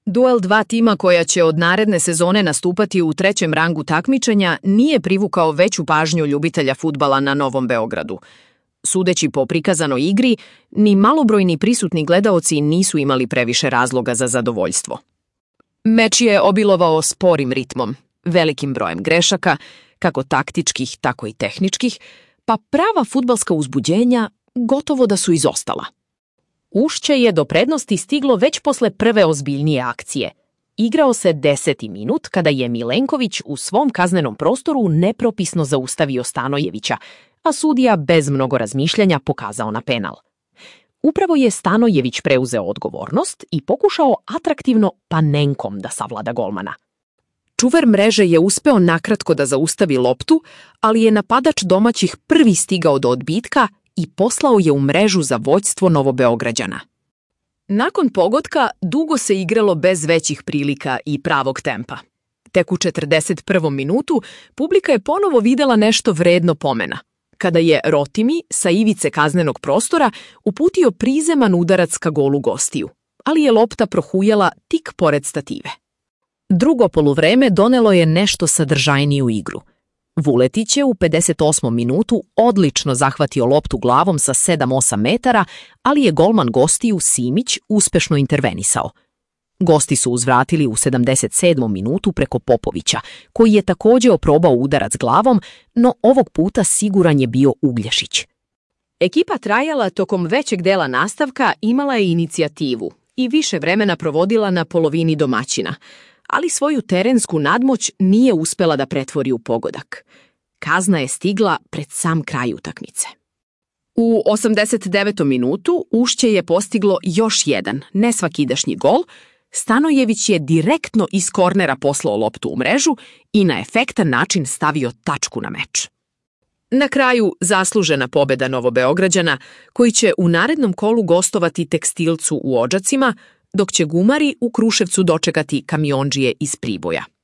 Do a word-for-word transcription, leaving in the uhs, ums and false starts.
Duel dva tima koja će od naredne sezone nastupati u trećem rangu takmičenja nije privukao veću pažnju ljubitelja fudbala na Novom Beogradu. Sudeći po prikazanoj igri, ni malobrojni prisutni gledaoci nisu imali previše razloga za zadovoljstvo. Meč je obilovao sporim ritmom, velikim brojem grešaka, kako taktičkih, tako i tehničkih, pa prava fudbalska uzbuđenja gotovo da su izostala. Ušće je do prednosti stiglo već posle prve ozbiljnije akcije. Igrao se deseti minut kada je Milenković u svom kaznenom prostoru nepropisno zaustavio Stanojevića, a sudija bez mnogo razmišljanja pokazao na penal. Upravo je Stanojević preuzeo odgovornost i pokušao atraktivno panenkom da savlada golmana. Čuvar mreže je uspeo nakratko da zaustavi loptu, ali je napadač domaćih prvi stigao do odbitka i poslao je u mrežu za vođstvo Novobeograđana. Nakon pogotka dugo se igralo bez većih prilika i pravog tempa. Tek u četrdeset prvom minutu publika je ponovo videla nešto vredno pomena, kada je Rotimi sa ivice kaznenog prostora uputio prizeman udarac ka golu gostiju, ali je lopta prohujala tik pored stative. Drugo poluvreme donelo je nešto sadržajniju igru. Vuletić je u pedeset osmom minutu odlično zahvatio loptu glavom sa sedam osam metara, ali je golman gostiju Simić uspešno intervenisao. Gosti su uzvratili u sedamdeset sedmom minutu preko Popovića, koji je također oprobao udarac glavom, no ovog puta siguran je bio Uglješić. Ekipa Trajala tokom većeg dela nastavka imala je inicijativu i više vremena provodila na polovini domaćina, ali svoju terensku nadmoć nije uspela da pretvori u pogodak. Kazna je stigla pred sam kraj utakmice. U osamdeset devetom minutu Ušće je postiglo još jedan nesvakidašnji gol. Stanojević je direktno iz kornera poslao loptu u mrežu i na efektan način stavio tačku na meč. Na kraju zaslužena pobeda Novobeograđana, koji će u narednom kolu gostovati Tekstilcu u Odžacima, dok će Gumari u Kruševcu dočekati Kamiondžije iz Priboja.